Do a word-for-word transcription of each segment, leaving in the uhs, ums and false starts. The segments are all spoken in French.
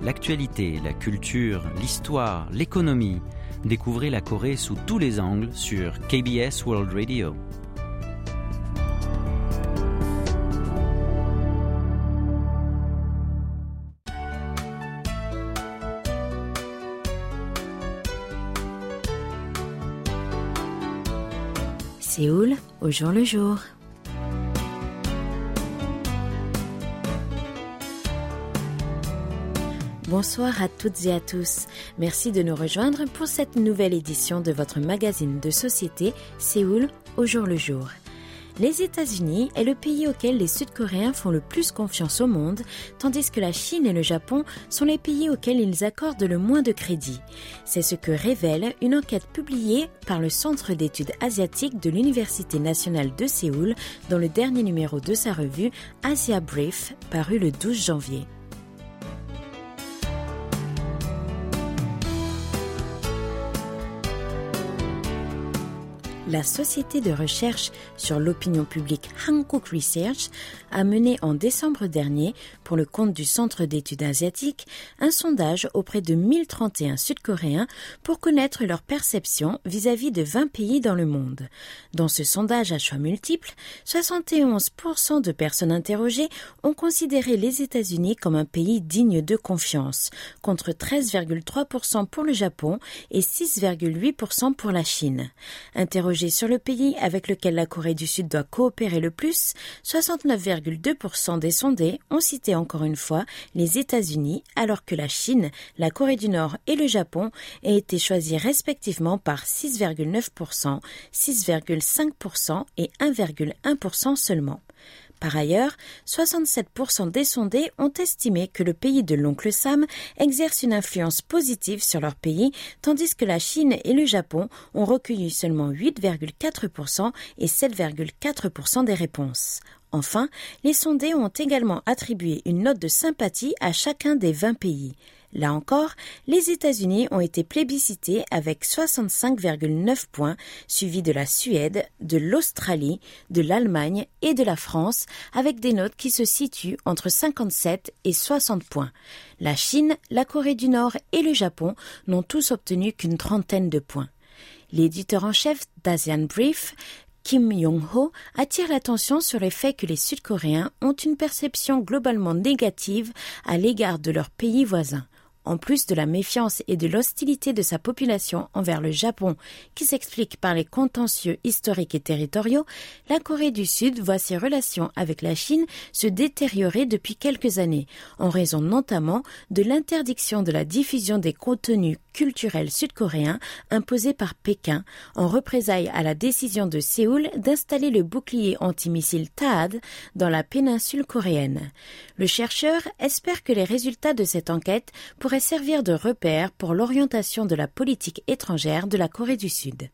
l'actualité, la culture, l'histoire, l'économie. Découvrez la Corée sous tous les angles sur K B S World Radio. Séoul, au jour le jour. Bonsoir à toutes et à tous. Merci de nous rejoindre pour cette nouvelle édition de votre magazine de société Séoul, au jour le jour. Les États-Unis est le pays auquel les Sud-Coréens font le plus confiance au monde, tandis que la Chine et le Japon sont les pays auxquels ils accordent le moins de crédit. C'est ce que révèle une enquête publiée par le Centre d'études asiatiques de l'Université nationale de Séoul dans le dernier numéro de sa revue Asia Brief, paru le douze janvier. La société de recherche sur l'opinion publique Hankook Research a mené en décembre dernier, pour le compte du Centre d'études asiatiques, un sondage auprès de mille trente et un Sud-Coréens pour connaître leur perception vis-à-vis de vingt pays dans le monde. Dans ce sondage à choix multiples, soixante et onze pour cent de personnes interrogées ont considéré les États-Unis comme un pays digne de confiance, contre treize virgule trois pour cent pour le Japon et six virgule huit pour cent pour la Chine. Interrogés sur le pays avec lequel la Corée du Sud doit coopérer le plus, soixante-neuf virgule deux pour cent des sondés ont cité encore une fois les États-Unis, alors que la Chine, la Corée du Nord et le Japon aient été choisis respectivement par six virgule neuf pour cent, six virgule cinq pour cent et un virgule un pour cent seulement. Par ailleurs, soixante-sept pour cent des sondés ont estimé que le pays de l'oncle Sam exerce une influence positive sur leur pays, tandis que la Chine et le Japon ont recueilli seulement huit virgule quatre pour cent et sept virgule quatre pour cent des réponses. Enfin, les sondés ont également attribué une note de sympathie à chacun des vingt pays. Là encore, les États-Unis ont été plébiscités avec soixante-cinq virgule neuf points, suivis de la Suède, de l'Australie, de l'Allemagne et de la France, avec des notes qui se situent entre cinquante-sept et soixante points. La Chine, la Corée du Nord et le Japon n'ont tous obtenu qu'une trentaine de points. L'éditeur en chef d'Asian Brief, Kim Yong-ho, attire l'attention sur le fait que les Sud-Coréens ont une perception globalement négative à l'égard de leurs pays voisins. En plus de la méfiance et de l'hostilité de sa population envers le Japon, qui s'explique par les contentieux historiques et territoriaux, la Corée du Sud voit ses relations avec la Chine se détériorer depuis quelques années, en raison notamment de l'interdiction de la diffusion des contenus culturels sud-coréens imposés par Pékin, en représailles à la décision de Séoul d'installer le bouclier antimissile THAAD dans la péninsule coréenne. Le chercheur espère que les résultats de cette enquête pourraient servir de repère pour l'orientation de la politique étrangère de la Corée du Sud.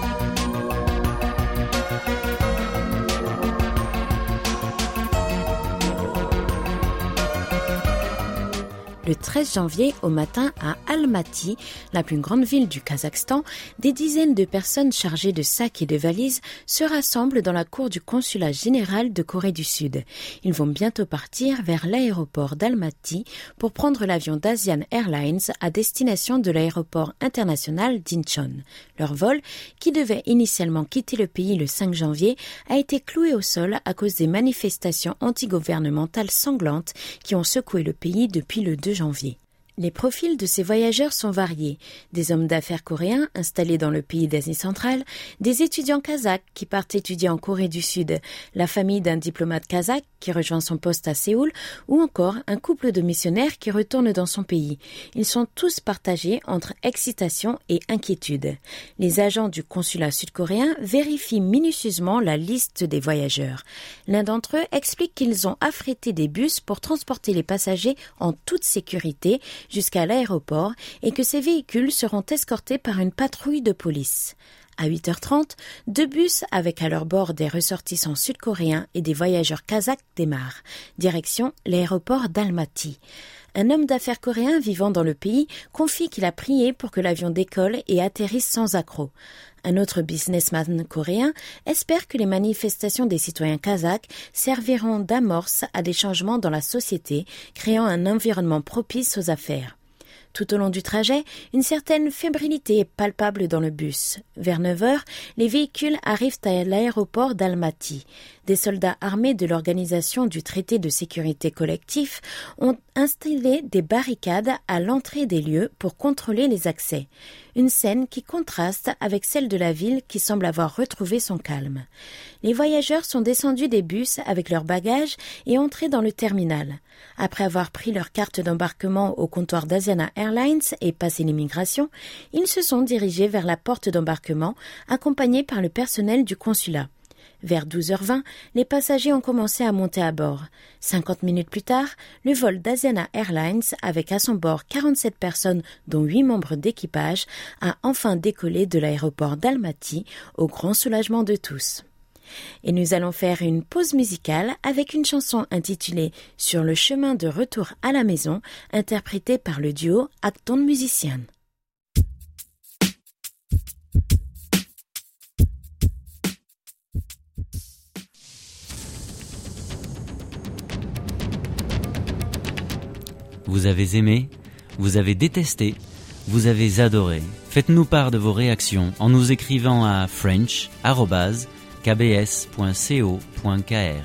Le treize janvier au matin à Almaty, la plus grande ville du Kazakhstan, des dizaines de personnes chargées de sacs et de valises se rassemblent dans la cour du consulat général de Corée du Sud. Ils vont bientôt partir vers l'aéroport d'Almaty pour prendre l'avion d'Asian Airlines à destination de l'aéroport international d'Incheon. Leur vol, qui devait initialement quitter le pays le cinq janvier, a été cloué au sol à cause des manifestations antigouvernementales sanglantes qui ont secoué le pays depuis le deux janvier. Les profils de ces voyageurs sont variés. Des hommes d'affaires coréens installés dans le pays d'Asie centrale, des étudiants kazakhs qui partent étudier en Corée du Sud, la famille d'un diplomate kazakh qui rejoint son poste à Séoul, ou encore un couple de missionnaires qui retourne dans son pays. Ils sont tous partagés entre excitation et inquiétude. Les agents du consulat sud-coréen vérifient minutieusement la liste des voyageurs. L'un d'entre eux explique qu'ils ont affrété des bus pour transporter les passagers en toute sécurité jusqu'à l'aéroport et que ces véhicules seront escortés par une patrouille de police. À huit heures trente, deux bus avec à leur bord des ressortissants sud-coréens et des voyageurs kazakhs démarrent. Direction l'aéroport d'Almaty. Un homme d'affaires coréen vivant dans le pays confie qu'il a prié pour que l'avion décolle et atterrisse sans accroc. Un autre businessman coréen espère que les manifestations des citoyens kazakhs serviront d'amorce à des changements dans la société, créant un environnement propice aux affaires. Tout au long du trajet, une certaine fébrilité est palpable dans le bus. Vers neuf heures, les véhicules arrivent à l'aéroport d'Almaty. Des soldats armés de l'Organisation du traité de sécurité collectif ont installé des barricades à l'entrée des lieux pour contrôler les accès. Une scène qui contraste avec celle de la ville qui semble avoir retrouvé son calme. Les voyageurs sont descendus des bus avec leurs bagages et entrés dans le terminal. Après avoir pris leur carte d'embarquement au comptoir d'Asiana Airlines et passé l'immigration, ils se sont dirigés vers la porte d'embarquement, accompagnés par le personnel du consulat. Vers douze heures vingt, les passagers ont commencé à monter à bord. cinquante minutes plus tard, le vol d'Asiana Airlines, avec à son bord quarante-sept personnes dont huit membres d'équipage, a enfin décollé de l'aéroport d'Almaty, au grand soulagement de tous. Et nous allons faire une pause musicale avec une chanson intitulée « Sur le chemin de retour à la maison » interprétée par le duo Acton Musician. Vous avez aimé, vous avez détesté, vous avez adoré. Faites-nous part de vos réactions en nous écrivant à french arobase k b s point co point k r.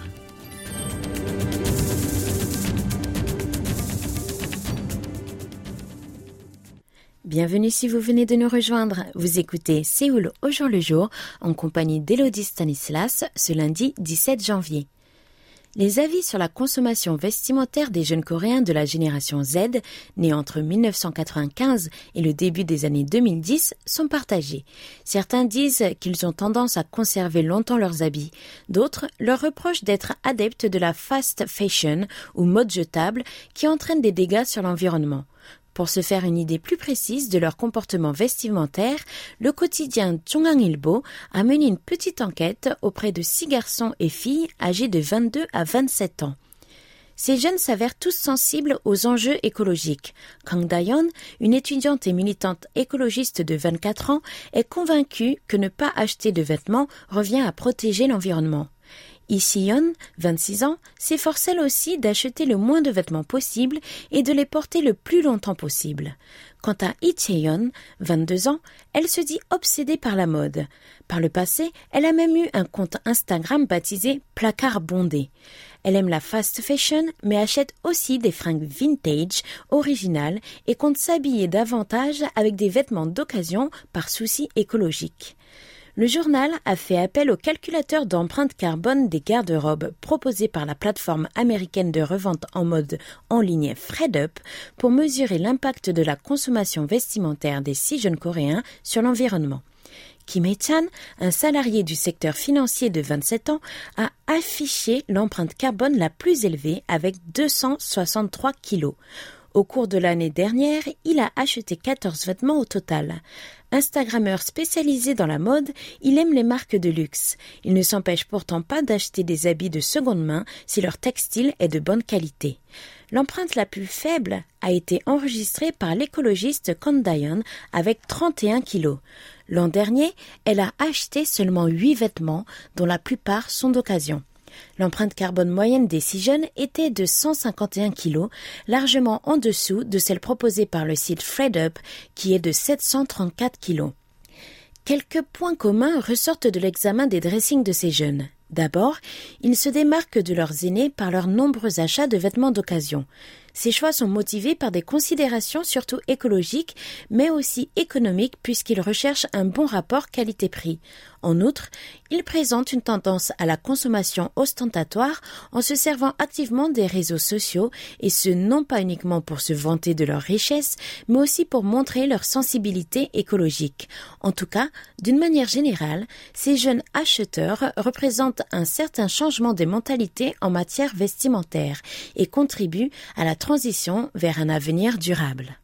Bienvenue si vous venez de nous rejoindre. Vous écoutez Séoul au jour le jour en compagnie d'Élodie Stanislas ce lundi dix-sept janvier. Les avis sur la consommation vestimentaire des jeunes Coréens de la génération Z, nés entre mille neuf cent quatre-vingt-quinze et le début des années deux mille dix, sont partagés. Certains disent qu'ils ont tendance à conserver longtemps leurs habits. D'autres leur reprochent d'être adeptes de la fast fashion ou mode jetable qui entraîne des dégâts sur l'environnement. Pour se faire une idée plus précise de leur comportement vestimentaire, le quotidien JongangIlbo a mené une petite enquête auprès de six garçons et filles âgés de vingt-deux à vingt-sept ans. Ces jeunes s'avèrent tous sensibles aux enjeux écologiques. Kang Dayon, une étudiante et militante écologiste de vingt-quatre ans, est convaincue que ne pas acheter de vêtements revient à protéger l'environnement. Lee Si-yeon, vingt-six ans, s'efforce elle aussi d'acheter le moins de vêtements possible et de les porter le plus longtemps possible. Quant à Lee Chae-yeon, vingt-deux ans, elle se dit obsédée par la mode. Par le passé, elle a même eu un compte Instagram baptisé « Placard bondé ». Elle aime la fast fashion, mais achète aussi des fringues vintage, originales, et compte s'habiller davantage avec des vêtements d'occasion par souci écologique. Le journal a fait appel au calculateur d'empreinte carbone des garde-robes proposé par la plateforme américaine de revente en mode en ligne ThredUp pour mesurer l'impact de la consommation vestimentaire des six jeunes Coréens sur l'environnement. Kim Hae-chan, un salarié du secteur financier de vingt-sept ans, a affiché l'empreinte carbone la plus élevée avec deux cent soixante-trois kilos. Au cours de l'année dernière, il a acheté quatorze vêtements au total. Instagrammeur spécialisé dans la mode, il aime les marques de luxe. Il ne s'empêche pourtant pas d'acheter des habits de seconde main si leur textile est de bonne qualité. L'empreinte la plus faible a été enregistrée par l'écologiste Kang Dayon avec trente et un kilos. L'an dernier, elle a acheté seulement huit vêtements, dont la plupart sont d'occasion. L'empreinte carbone moyenne des six jeunes était de cent cinquante et un kilos, largement en dessous de celle proposée par le site ThredUp, qui est de sept cent trente-quatre kilos. Quelques points communs ressortent de l'examen des dressings de ces jeunes. D'abord, ils se démarquent de leurs aînés par leurs nombreux achats de vêtements d'occasion. Ces choix sont motivés par des considérations surtout écologiques, mais aussi économiques puisqu'ils recherchent un bon rapport qualité-prix. En outre, ils présentent une tendance à la consommation ostentatoire en se servant activement des réseaux sociaux et ce non pas uniquement pour se vanter de leur richesse, mais aussi pour montrer leur sensibilité écologique. En tout cas, d'une manière générale, ces jeunes acheteurs représentent un certain changement des mentalités en matière vestimentaire et contribuent à la transition vers un avenir durable.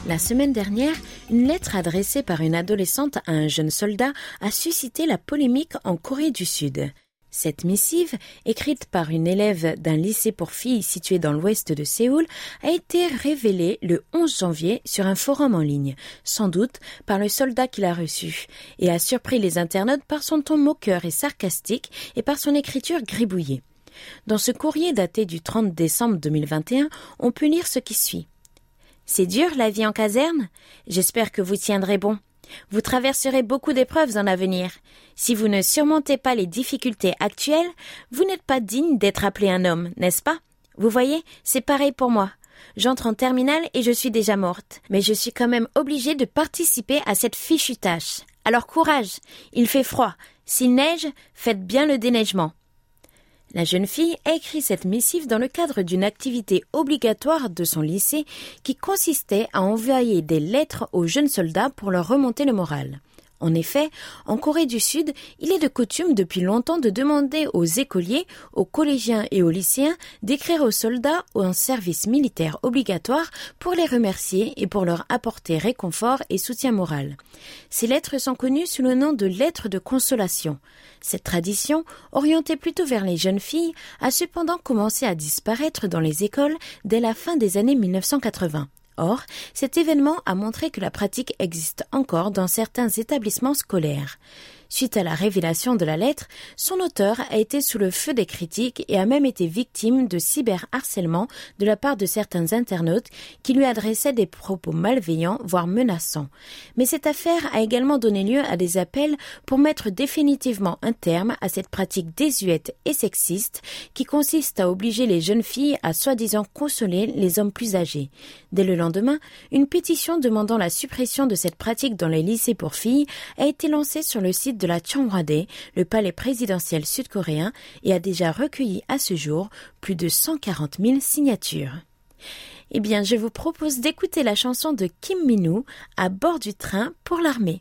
La semaine dernière, une lettre adressée par une adolescente à un jeune soldat a suscité la polémique en Corée du Sud. Cette missive, écrite par une élève d'un lycée pour filles situé dans l'ouest de Séoul, a été révélée le onze janvier sur un forum en ligne, sans doute par le soldat qui l'a reçue, et a surpris les internautes par son ton moqueur et sarcastique et par son écriture gribouillée. Dans ce courrier daté du trente décembre deux mille vingt et un, on peut lire ce qui suit. « C'est dur la vie en caserne ? J'espère que vous tiendrez bon. Vous traverserez beaucoup d'épreuves en avenir. Si vous ne surmontez pas les difficultés actuelles, vous n'êtes pas digne d'être appelé un homme, n'est-ce pas ? Vous voyez, c'est pareil pour moi. J'entre en terminale et je suis déjà morte. Mais je suis quand même obligée de participer à cette fichue tâche. Alors courage, il fait froid. S'il neige, faites bien le déneigement. » La jeune fille a écrit cette missive dans le cadre d'une activité obligatoire de son lycée qui consistait à envoyer des lettres aux jeunes soldats pour leur remonter le moral. En effet, en Corée du Sud, il est de coutume depuis longtemps de demander aux écoliers, aux collégiens et aux lycéens d'écrire aux soldats en service militaire obligatoire pour les remercier et pour leur apporter réconfort et soutien moral. Ces lettres sont connues sous le nom de lettres de consolation. Cette tradition, orientée plutôt vers les jeunes filles, a cependant commencé à disparaître dans les écoles dès la fin des années mille neuf cent quatre-vingts. Or, cet événement a montré que la pratique existe encore dans certains établissements scolaires. Suite à la révélation de la lettre, son auteur a été sous le feu des critiques et a même été victime de cyberharcèlement de la part de certains internautes qui lui adressaient des propos malveillants, voire menaçants. Mais cette affaire a également donné lieu à des appels pour mettre définitivement un terme à cette pratique désuète et sexiste qui consiste à obliger les jeunes filles à soi-disant consoler les hommes plus âgés. Dès le lendemain, une pétition demandant la suppression de cette pratique dans les lycées pour filles a été lancée sur le site de la Cheonghwa-dae, le palais présidentiel sud-coréen, et a déjà recueilli à ce jour plus de cent quarante mille signatures. Eh bien, je vous propose d'écouter la chanson de Kim Min-woo, À bord du train pour l'armée.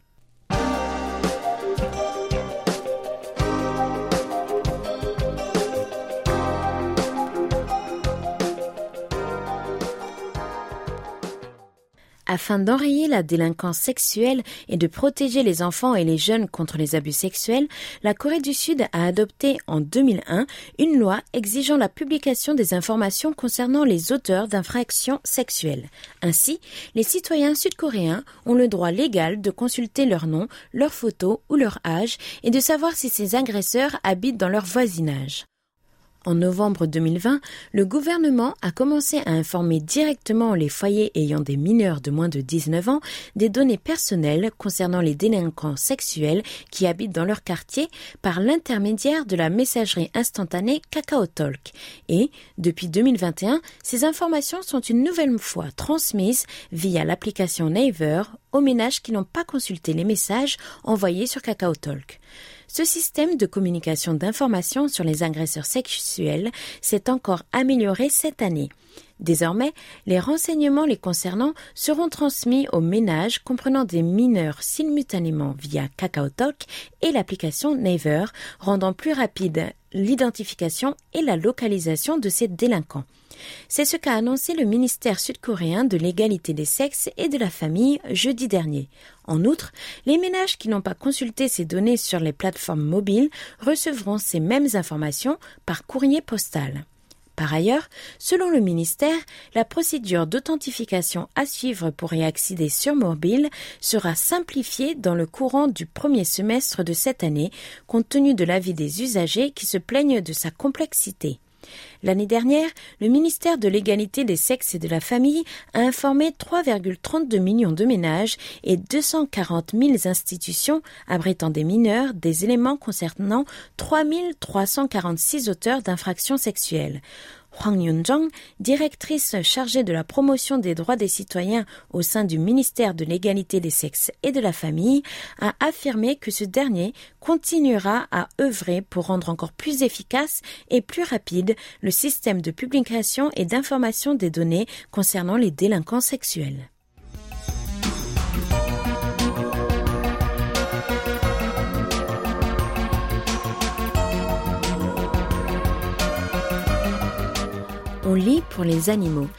Afin d'enrayer la délinquance sexuelle et de protéger les enfants et les jeunes contre les abus sexuels, la Corée du Sud a adopté en deux mille un une loi exigeant la publication des informations concernant les auteurs d'infractions sexuelles. Ainsi, les citoyens sud-coréens ont le droit légal de consulter leur nom, leur photo ou leur âge et de savoir si ces agresseurs habitent dans leur voisinage. En novembre deux mille vingt, le gouvernement a commencé à informer directement les foyers ayant des mineurs de moins de dix-neuf ans des données personnelles concernant les délinquants sexuels qui habitent dans leur quartier par l'intermédiaire de la messagerie instantanée KakaoTalk. Et, depuis deux mille vingt et un, ces informations sont une nouvelle fois transmises via l'application Naver aux ménages qui n'ont pas consulté les messages envoyés sur KakaoTalk. Ce système de communication d'informations sur les agresseurs sexuels s'est encore amélioré cette année. Désormais, les renseignements les concernant seront transmis aux ménages comprenant des mineurs simultanément via KakaoTalk et l'application Naver, rendant plus rapide l'identification et la localisation de ces délinquants. C'est ce qu'a annoncé le ministère sud-coréen de l'égalité des sexes et de la famille jeudi dernier. En outre, les ménages qui n'ont pas consulté ces données sur les plateformes mobiles recevront ces mêmes informations par courrier postal. Par ailleurs, selon le ministère, la procédure d'authentification à suivre pour y accéder sur mobile sera simplifiée dans le courant du premier semestre de cette année, compte tenu de l'avis des usagers qui se plaignent de sa complexité. L'année dernière, le ministère de l'égalité des sexes et de la famille a informé trois virgule trente-deux millions de ménages et deux cent quarante mille institutions abritant des mineurs des éléments concernant trois mille trois cent quarante-six auteurs d'infractions sexuelles. Hwang Yoon-jong, directrice chargée de la promotion des droits des citoyens au sein du ministère de l'égalité des sexes et de la famille, a affirmé que ce dernier continuera à œuvrer pour rendre encore plus efficace et plus rapide le système de publication et d'information des données concernant les délinquants sexuels. On lit pour les animaux.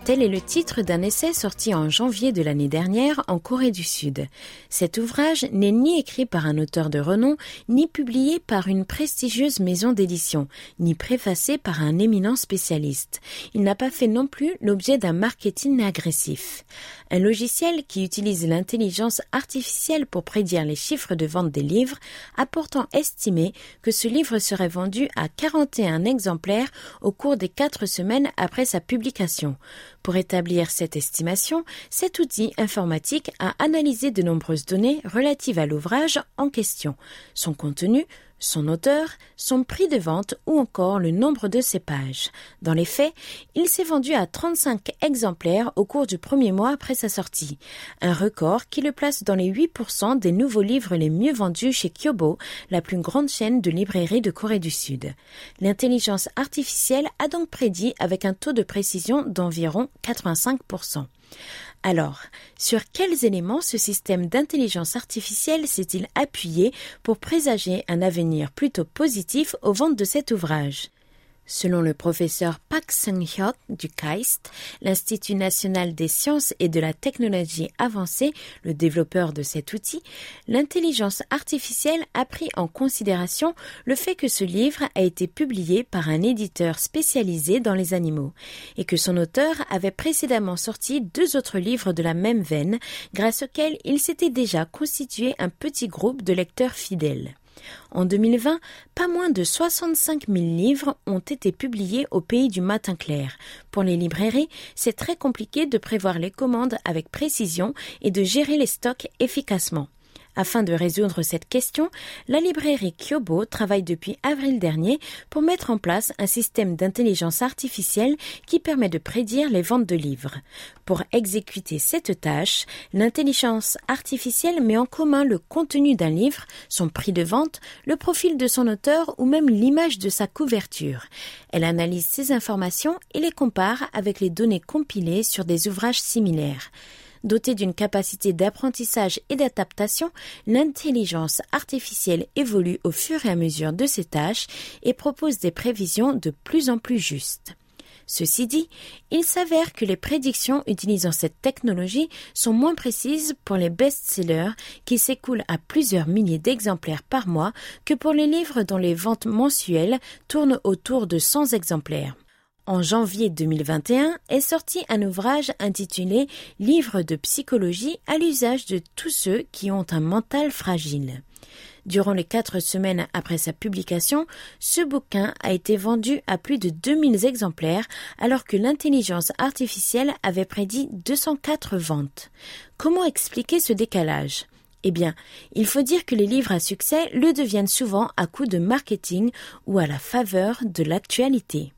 Tel est le titre d'un essai sorti en janvier de l'année dernière en Corée du Sud. Cet ouvrage n'est ni écrit par un auteur de renom, ni publié par une prestigieuse maison d'édition, ni préfacé par un éminent spécialiste. Il n'a pas fait non plus l'objet d'un marketing agressif. Un logiciel qui utilise l'intelligence artificielle pour prédire les chiffres de vente des livres a pourtant estimé que ce livre serait vendu à quarante et un exemplaires au cours des quatre semaines après sa publication. Pour établir cette estimation, cet outil informatique a analysé de nombreuses données relatives à l'ouvrage en question, son contenu, son auteur, son prix de vente ou encore le nombre de ses pages. Dans les faits, il s'est vendu à trente-cinq exemplaires au cours du premier mois après sa sortie, un record qui le place dans les huit pour cent des nouveaux livres les mieux vendus chez Kyobo, la plus grande chaîne de librairies de Corée du Sud. L'intelligence artificielle a donc prédit avec un taux de précision d'environ quatre-vingt-cinq pour cent. Alors, sur quels éléments ce système d'intelligence artificielle s'est-il appuyé pour présager un avenir plutôt positif aux ventes de cet ouvrage ? Selon le professeur Park Seung-hyuk du KAIST, l'Institut national des sciences et de la technologie avancée, le développeur de cet outil, l'intelligence artificielle a pris en considération le fait que ce livre a été publié par un éditeur spécialisé dans les animaux et que son auteur avait précédemment sorti deux autres livres de la même veine, grâce auxquels il s'était déjà constitué un petit groupe de lecteurs fidèles. En deux mille vingt, pas moins de soixante-cinq mille livres ont été publiés au pays du matin clair. Pour les librairies, c'est très compliqué de prévoir les commandes avec précision et de gérer les stocks efficacement. Afin de résoudre cette question, la librairie Kyobo travaille depuis avril dernier pour mettre en place un système d'intelligence artificielle qui permet de prédire les ventes de livres. Pour exécuter cette tâche, l'intelligence artificielle met en commun le contenu d'un livre, son prix de vente, le profil de son auteur ou même l'image de sa couverture. Elle analyse ces informations et les compare avec les données compilées sur des ouvrages similaires. Dotée d'une capacité d'apprentissage et d'adaptation, l'intelligence artificielle évolue au fur et à mesure de ses tâches et propose des prévisions de plus en plus justes. Ceci dit, il s'avère que les prédictions utilisant cette technologie sont moins précises pour les best-sellers qui s'écoulent à plusieurs milliers d'exemplaires par mois que pour les livres dont les ventes mensuelles tournent autour de cent exemplaires. En janvier deux mille vingt et un est sorti un ouvrage intitulé « Livre de psychologie à l'usage de tous ceux qui ont un mental fragile ». Durant les quatre semaines après sa publication, ce bouquin a été vendu à plus de deux mille exemplaires alors que l'intelligence artificielle avait prédit deux cent quatre ventes. Comment expliquer ce décalage ? Eh bien, il faut dire que les livres à succès le deviennent souvent à coup de marketing ou à la faveur de l'actualité.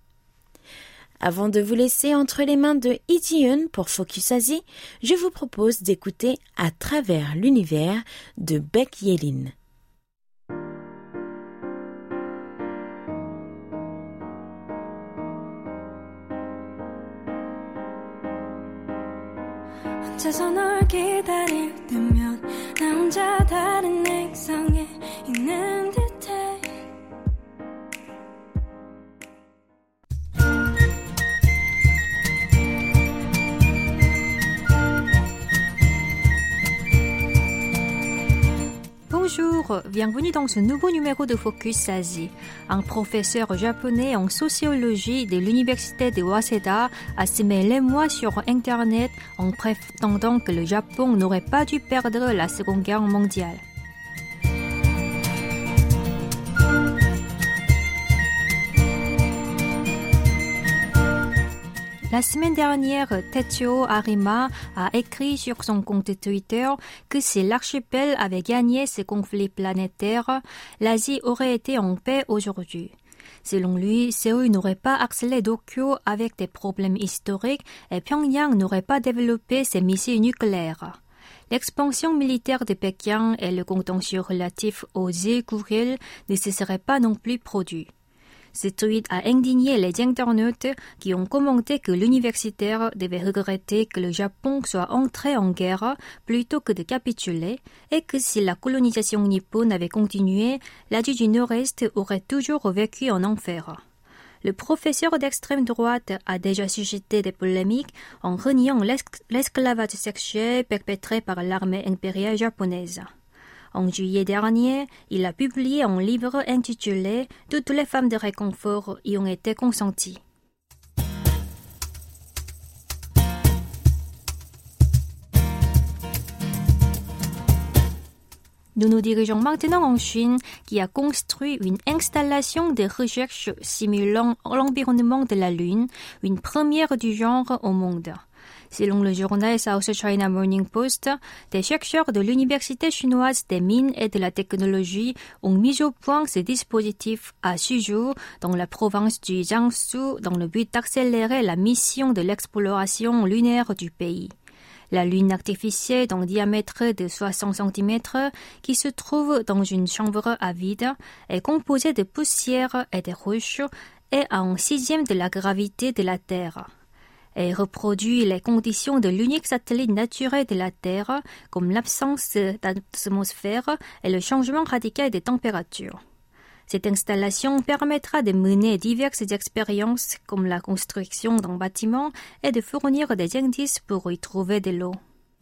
Avant de vous laisser entre les mains de Lee Ji-eun pour Focus Asie, je vous propose d'écouter À travers l'univers de Baek Ye-rin. 혼자서 널 기다릴 때면 나 혼자 다른 액상에 있는 듯해 Bonjour, bienvenue dans ce nouveau numéro de Focus Asie. Un professeur japonais en sociologie de l'université de Waseda a semé l'émoi sur Internet en prétendant que le Japon n'aurait pas dû perdre la Seconde Guerre mondiale. La semaine dernière, Tetsuo Arima a écrit sur son compte Twitter que si l'archipel avait gagné ce conflit planétaire, l'Asie aurait été en paix aujourd'hui. Selon lui, Séoul n'aurait pas accéléré Tokyo avec des problèmes historiques et Pyongyang n'aurait pas développé ses missiles nucléaires. L'expansion militaire de Pékin et le contentieux relatif aux îles Kuril ne se seraient pas non plus produits. Ce tweet a indigné les internautes qui ont commenté que l'universitaire devait regretter que le Japon soit entré en guerre plutôt que de capituler et que si la colonisation nippone avait continué, l'Asie du Nord-Est aurait toujours vécu en enfer. Le professeur d'extrême droite a déjà suscité des polémiques en reniant l'esclavage sexuel perpétré par l'armée impériale japonaise. En juillet dernier, il a publié un livre intitulé « Toutes les femmes de réconfort y ont été consenties ». Nous nous dirigeons maintenant en Chine, qui a construit une installation de recherche simulant l'environnement de la Lune, une première du genre au monde. Selon le journal South China Morning Post, des chercheurs de l'Université chinoise des mines et de la technologie ont mis au point ce dispositif à Suzhou, dans la province du Jiangsu, dans le but d'accélérer la mission de l'exploration lunaire du pays. La lune artificielle d'un diamètre de soixante centimètres, qui se trouve dans une chambre à vide, est composée de poussière et de roches et a un sixième de la gravité de la Terre. Elle reproduit les conditions de l'unique satellite naturel de la Terre, comme l'absence d'atmosphère et le changement radical des températures. Cette installation permettra de mener diverses expériences comme la construction d'un bâtiment et de fournir des indices pour y trouver de l'eau.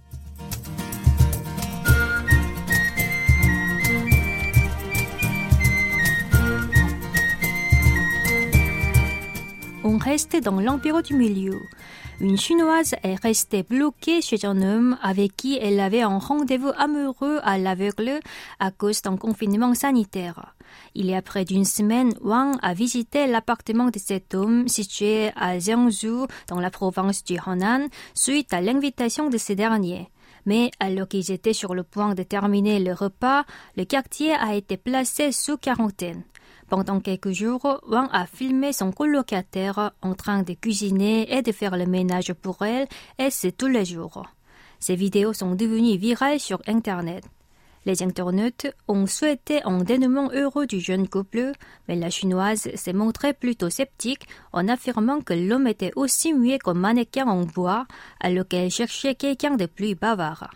On reste dans l'empire du milieu. Une Chinoise est restée bloquée chez un homme avec qui elle avait un rendez-vous amoureux à l'aveugle à cause d'un confinement sanitaire. Il y a près d'une semaine, Wang a visité l'appartement de cet homme situé à Jiangsu, dans la province du Henan, suite à l'invitation de ce dernier. Mais alors qu'ils étaient sur le point de terminer le repas, le quartier a été placé sous quarantaine. Pendant quelques jours, Wang a filmé son colocataire en train de cuisiner et de faire le ménage pour elle, et c'est tous les jours. Ces vidéos sont devenues virales sur Internet. Les internautes ont souhaité un dénouement heureux du jeune couple, mais la Chinoise s'est montrée plutôt sceptique en affirmant que l'homme était aussi muet qu'un mannequin en bois, alors qu'elle cherchait quelqu'un de plus bavard.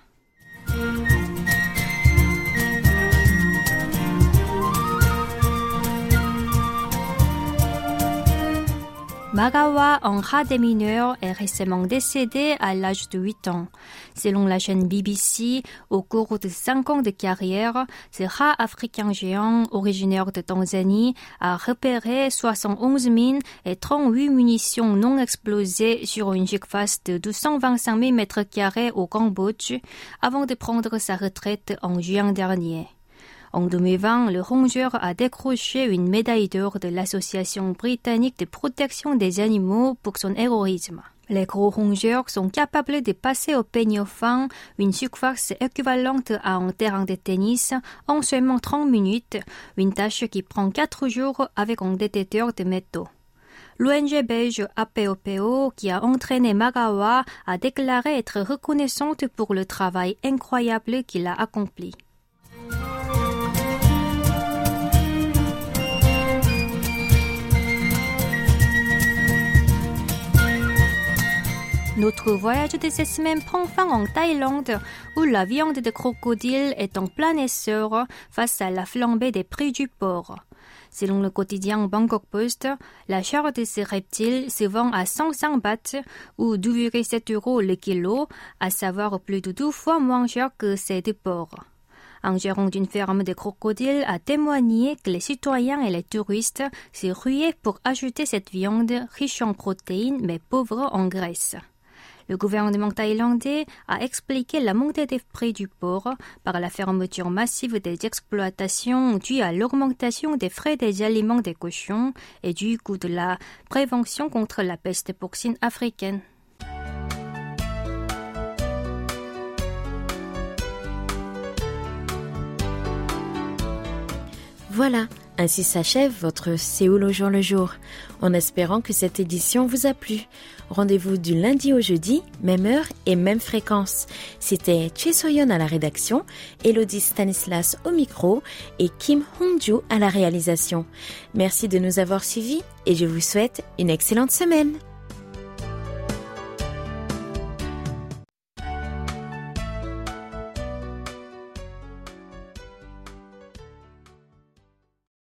Magawa, un rat des mineurs, est récemment décédé à l'âge de huit ans. Selon la chaîne B B C, au cours de cinq ans de carrière, ce rat africain géant, originaire de Tanzanie, a repéré soixante et onze mines et trente-huit munitions non explosées sur une surface de deux cent vingt-cinq mille mètres carrés au Cambodge, avant de prendre sa retraite en juin dernier. En deux mille vingt, le rongeur a décroché une médaille d'or de l'Association britannique de protection des animaux pour son héroïsme. Les gros rongeurs sont capables de passer au peigne fin une surface équivalente à un terrain de tennis en seulement trente minutes, une tâche qui prend quatre jours avec un détecteur de métaux. L'O N G belge A P O P O, qui a entraîné Magawa, a déclaré être reconnaissante pour le travail incroyable qu'il a accompli. Notre voyage de cette semaine prend fin en Thaïlande, où la viande de crocodile est en plein essor face à la flambée des prix du porc. Selon le quotidien Bangkok Post, la chair de ces reptiles se vend à cent cinq bahts ou deux virgule sept euros le kilo, à savoir plus de deux fois moins cher que celle du porc. Un gérant d'une ferme de crocodiles a témoigné que les citoyens et les touristes se ruaient pour acheter cette viande riche en protéines mais pauvre en graisse. Le gouvernement thaïlandais a expliqué la montée des prix du porc par la fermeture massive des exploitations due à l'augmentation des frais des aliments des cochons et du coût de la prévention contre la peste porcine africaine. Voilà, ainsi s'achève votre Séoul au jour le jour, en espérant que cette édition vous a plu. Rendez-vous du lundi au jeudi, même heure et même fréquence. C'était Choi So-yeon à la rédaction, Elodie Stanislas au micro et Kim Hong-ju à la réalisation. Merci de nous avoir suivis et je vous souhaite une excellente semaine.